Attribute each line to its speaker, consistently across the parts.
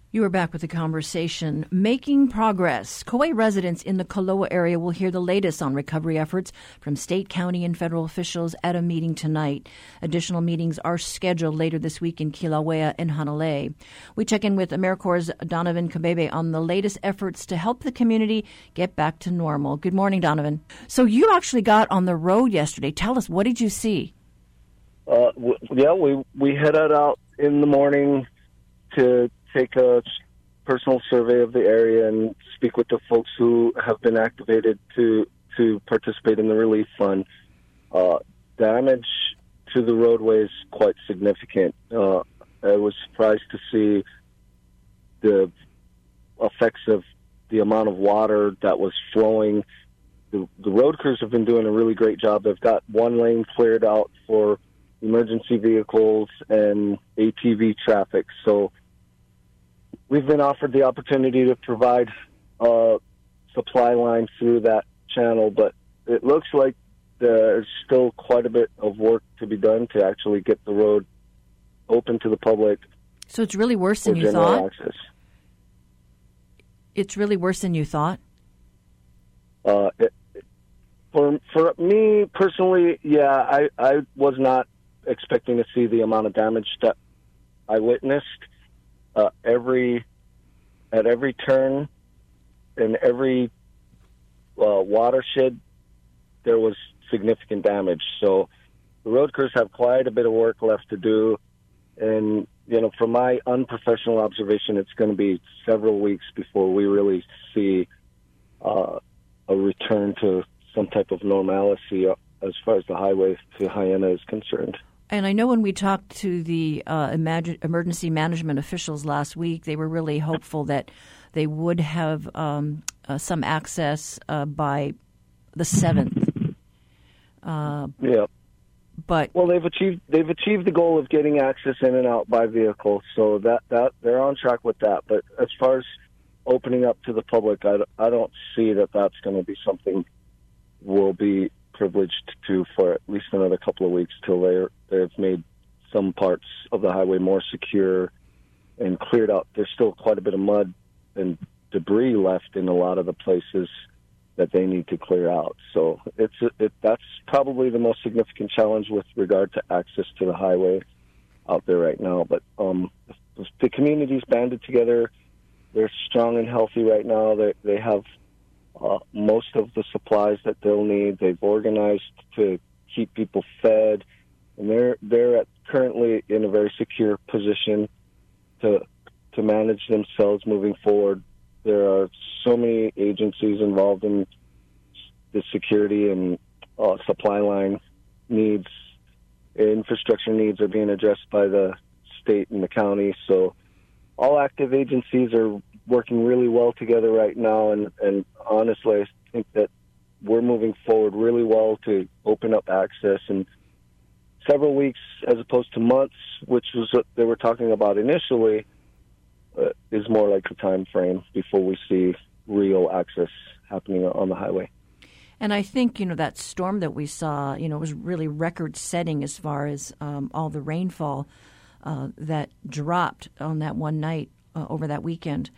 Speaker 1: You are back with the conversation. Making progress. Kauai residents in the Koloa area will hear the latest on recovery efforts from state, county, and federal officials at a meeting tonight. Additional meetings are scheduled later this week in Kilauea and Hanalei. We check in with AmeriCorps' Donovan Kabebe on the latest efforts to help the community get back to normal. Good morning, Donovan. So you actually got on the road yesterday. Tell us, what did you see?
Speaker 2: We headed out in the morning to take a personal survey of the area and speak with the folks who have been activated to participate in the relief fund. Damage to the roadway is quite significant. I was surprised to see the effects of the amount of water that was flowing. The road crews have been doing a really great job. They've got one lane cleared out for emergency vehicles and ATV traffic. So we've been offered the opportunity to provide a supply line through that channel, but it looks like there's still quite a bit of work to be done to actually get the road open to the public.
Speaker 1: So it's really worse than you thought?
Speaker 2: Access.
Speaker 1: It's really worse than you thought?
Speaker 2: For me personally, yeah, I was not expecting to see the amount of damage that I witnessed. At every turn and every watershed, there was significant damage. So the road crews have quite a bit of work left to do. And, from my unprofessional observation, it's going to be several weeks before we really see a return to some type of normalcy as far as the highway to Hyanna is concerned.
Speaker 1: And I know when we talked to the emergency management officials last week, they were really hopeful that they would have some access by the 7th.
Speaker 2: Yeah.
Speaker 1: But
Speaker 2: they've achieved the goal of getting access in and out by vehicle, so that they're on track with that. But as far as opening up to the public, I don't see that that's going to be something we'll be privileged to for at least another couple of weeks till they've made some parts of the highway more secure and cleared out. There's still quite a bit of mud and debris left in a lot of the places that they need to clear out. So that's probably the most significant challenge with regard to access to the highway out there right now. But the community's banded together. They're strong and healthy right now. They have most of the supplies that they'll need. They've organized to keep people fed, and they're currently in a very secure position to manage themselves moving forward. There are so many agencies involved in the security and supply line needs. Infrastructure needs are being addressed by the state and the county. So all active agencies are working really well together right now, and honestly, I think that we're moving forward really well to open up access. And several weeks as opposed to months, which was what they were talking about initially, is more like the time frame before we see real access happening on the highway.
Speaker 1: And I think, that storm that we saw, was really record-setting as far as all the rainfall that dropped on that one night over that weekend.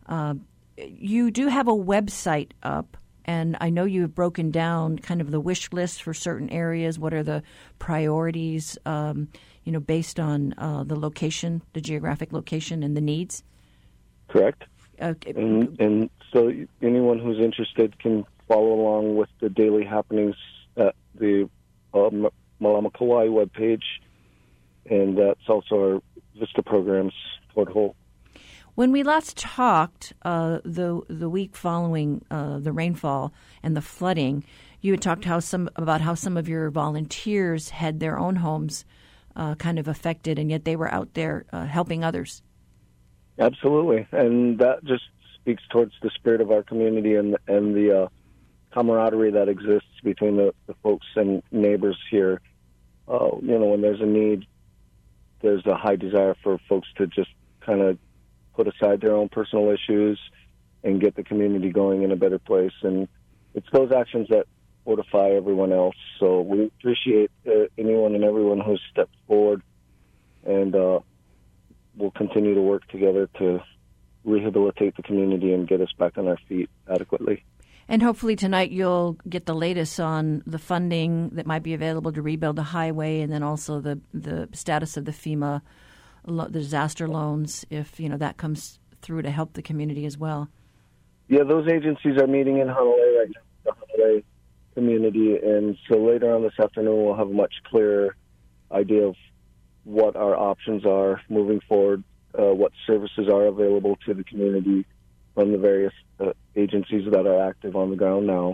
Speaker 1: You do have a website up, and I know you've broken down kind of the wish list for certain areas. What are the priorities, based on the location, the geographic location, and the needs?
Speaker 2: Correct.
Speaker 1: Okay.
Speaker 2: And so anyone who's interested can follow along with the daily happenings at the Malama Kauai webpage, and that's also our VISTA programs porthole.
Speaker 1: When we last talked the week following the rainfall and the flooding, you had talked about how some of your volunteers had their own homes kind of affected, and yet they were out there helping others.
Speaker 2: Absolutely, and that just speaks towards the spirit of our community and the camaraderie that exists between the folks and neighbors here. When there's a need, there's a high desire for folks to just kind of put aside their own personal issues and get the community going in a better place. And it's those actions that fortify everyone else. So we appreciate anyone and everyone who's stepped forward, and we'll continue to work together to rehabilitate the community and get us back on our feet adequately.
Speaker 1: And hopefully tonight you'll get the latest on the funding that might be available to rebuild the highway, and then also the status of the FEMA the disaster loans, if that comes through to help the community as well.
Speaker 2: Yeah, those agencies are meeting in Hanalei right now, the Hanalei community, and so later on this afternoon we'll have a much clearer idea of what our options are moving forward, what services are available to the community from the various agencies that are active on the ground now.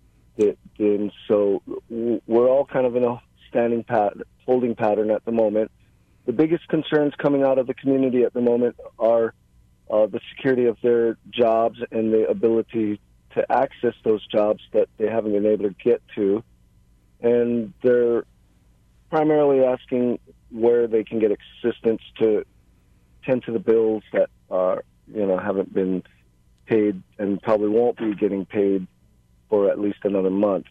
Speaker 2: And so we're all kind of in a holding pattern at the moment. The biggest concerns coming out of the community at the moment are the security of their jobs and the ability to access those jobs that they haven't been able to get to. And they're primarily asking where they can get assistance to tend to the bills that are, haven't been paid and probably won't be getting paid for at least another month.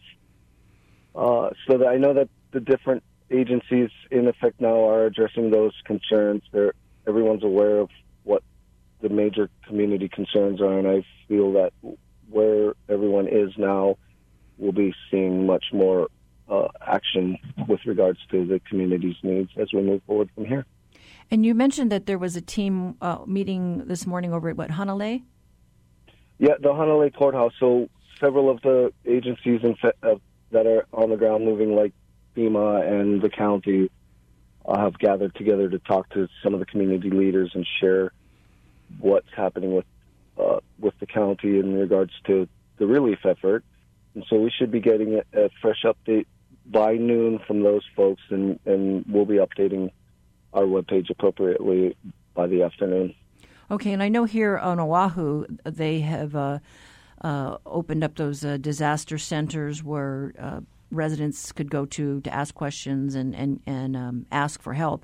Speaker 2: So that I know that the different agencies in effect now are addressing those concerns. Everyone's aware of what the major community concerns are, and I feel that where everyone is now, we'll be seeing much more action with regards to the community's needs as we move forward from here.
Speaker 1: And you mentioned that there was a team meeting this morning over at Hanalei?
Speaker 2: Yeah, the Hanalei courthouse. So several of the agencies that are on the ground moving, like FEMA and the county, have gathered together to talk to some of the community leaders and share what's happening with the county in regards to the relief effort. And so we should be getting a fresh update by noon from those folks, and we'll be updating our webpage appropriately by the afternoon.
Speaker 1: Okay, and I know here on Oahu they have opened up those disaster centers where residents could go to ask questions and ask for help.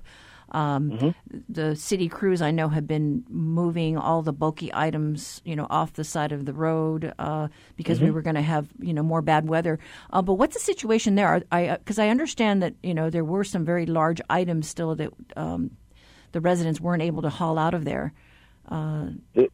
Speaker 1: The city crews, I know, have been moving all the bulky items, off the side of the road because we were going to have, more bad weather. But what's the situation there? Because I understand that, there were some very large items still that the residents weren't able to haul out of there.
Speaker 2: The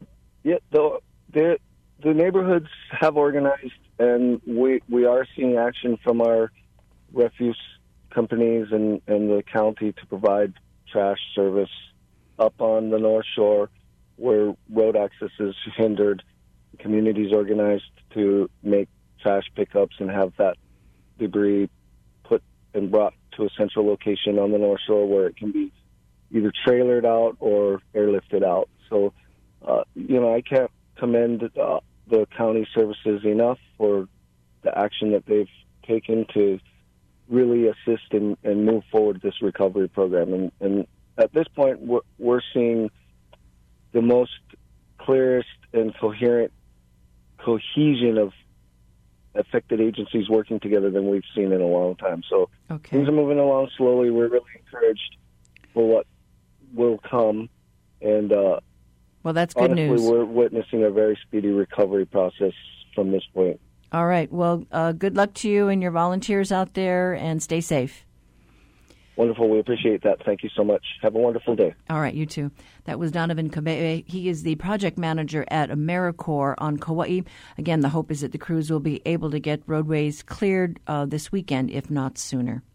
Speaker 2: neighborhoods have organized, and we are seeing action from our refuse companies and the county to provide trash service up on the North Shore where road access is hindered. The community's organized to make trash pickups and have that debris put and brought to a central location on the North Shore where it can be either trailered out or airlifted out. So, I can't commend the county services enough for the action that they've taken to really assist and move forward this recovery program. And at this point, we're seeing the most clearest and coherent cohesion of affected agencies working together than we've seen in a long time. So Things are moving along slowly. We're really encouraged for what will come. And
Speaker 1: well, that's good
Speaker 2: honestly,
Speaker 1: news.
Speaker 2: We're witnessing a very speedy recovery process from this point.
Speaker 1: All right. Well, good luck to you and your volunteers out there, and stay safe.
Speaker 2: Wonderful. We appreciate that. Thank you so much. Have a wonderful day.
Speaker 1: All right, you too. That was Donovan Kabebe. He is the project manager at AmeriCorps on Kauai. Again, the hope is that the crews will be able to get roadways cleared this weekend, if not sooner.